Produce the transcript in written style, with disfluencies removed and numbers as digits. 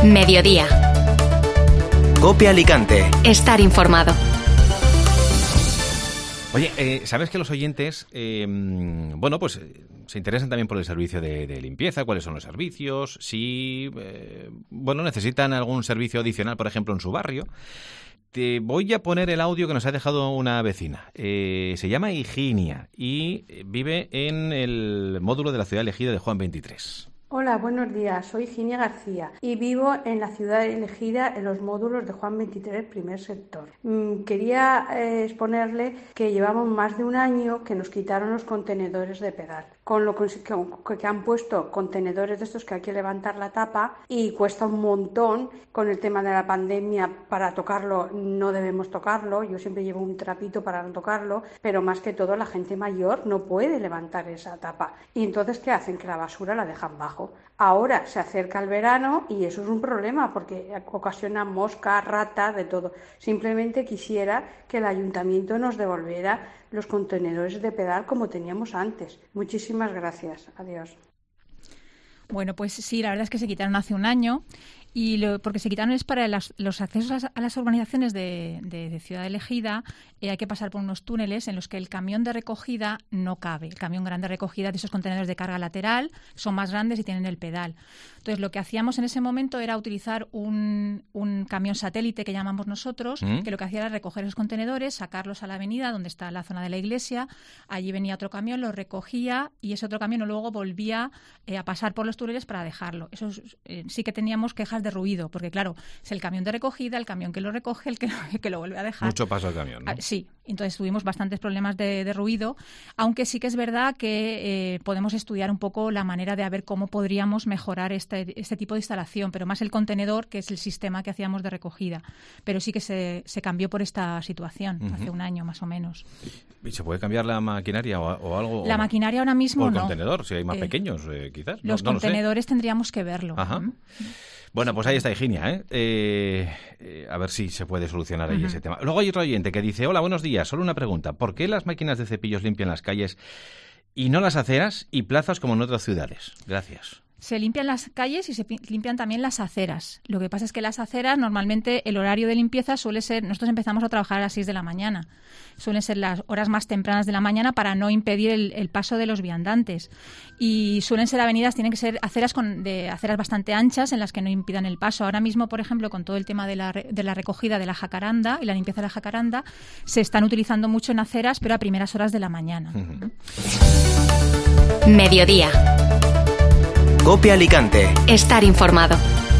Mediodía. COPE Alicante. Estar informado. Oye, ¿sabes que los oyentes, se interesan también por el servicio de limpieza? ¿Cuáles son los servicios? Si, necesitan algún servicio adicional, por ejemplo, en su barrio. Te voy a poner el audio que nos ha dejado una vecina. Se llama Higinia y vive en el módulo de la ciudad elegida de Juan 23. Hola, buenos días. Soy Higinia García y vivo en la ciudad elegida en los módulos de Juan 23, primer sector. Quería exponerle que llevamos más de un año que nos quitaron los contenedores de pedal, con lo que han puesto contenedores de estos que hay que levantar la tapa y cuesta un montón. Con el tema de la pandemia, para tocarlo no debemos tocarlo. Yo siempre llevo un trapito para no tocarlo, pero más que todo la gente mayor no puede levantar esa tapa. Y entonces, ¿qué hacen? Que la basura la dejan bajo. Ahora se acerca el verano y eso es un problema porque ocasiona moscas, ratas, de todo. Simplemente quisiera que el ayuntamiento nos devolviera los contenedores de pedal como teníamos antes. Muchísimas gracias. Adiós. Bueno, pues sí, la verdad es que se quitaron hace un año. Y porque se quitaron es para los accesos a las urbanizaciones de Ciudad Elegida. Hay que pasar por unos túneles en los que el camión de recogida no cabe. El camión grande de recogida de esos contenedores de carga lateral son más grandes y tienen el pedal. Entonces, lo que hacíamos en ese momento era utilizar un camión satélite que llamamos nosotros, que lo que hacía era recoger esos contenedores, sacarlos a la avenida donde está la zona de la iglesia. Allí venía otro camión, los recogía y ese otro camión luego volvía a pasar por los túneles para dejarlo. Eso sí que teníamos quejas de ruido, porque claro, es el camión de recogida, el camión que lo recoge, el que lo vuelve a dejar. Mucho paso al camión, ¿no? Sí, entonces tuvimos bastantes problemas de ruido, aunque sí que es verdad que podemos estudiar un poco la manera de ver cómo podríamos mejorar este tipo de instalación, pero más el contenedor, que es el sistema que hacíamos de recogida. Pero sí que se cambió por esta situación, hace un año más o menos. ¿Y se puede cambiar la maquinaria o algo? La maquinaria ahora mismo no. O el no. contenedor, si hay más pequeños, quizás. Los contenedores tendríamos que verlo. Ajá. Bueno, pues ahí está Higinia, a ver si se puede solucionar ahí ese tema. Luego hay otro oyente que dice: hola, buenos días, solo una pregunta. ¿Por qué las máquinas de cepillos limpian las calles y no las aceras y plazas como en otras ciudades? Gracias. Se limpian las calles y se limpian también las aceras. Lo que pasa es que las aceras, normalmente el horario de limpieza suele ser... Nosotros empezamos a trabajar a las 6 de la mañana. Suelen ser las horas más tempranas de la mañana para no impedir el paso de los viandantes. Y suelen ser avenidas, tienen que ser aceras aceras bastante anchas en las que no impidan el paso. Ahora mismo, por ejemplo, con todo el tema de la recogida de la jacaranda y la limpieza de la jacaranda, se están utilizando mucho en aceras, pero a primeras horas de la mañana. Mediodía. COPE Alicante. Estar informado.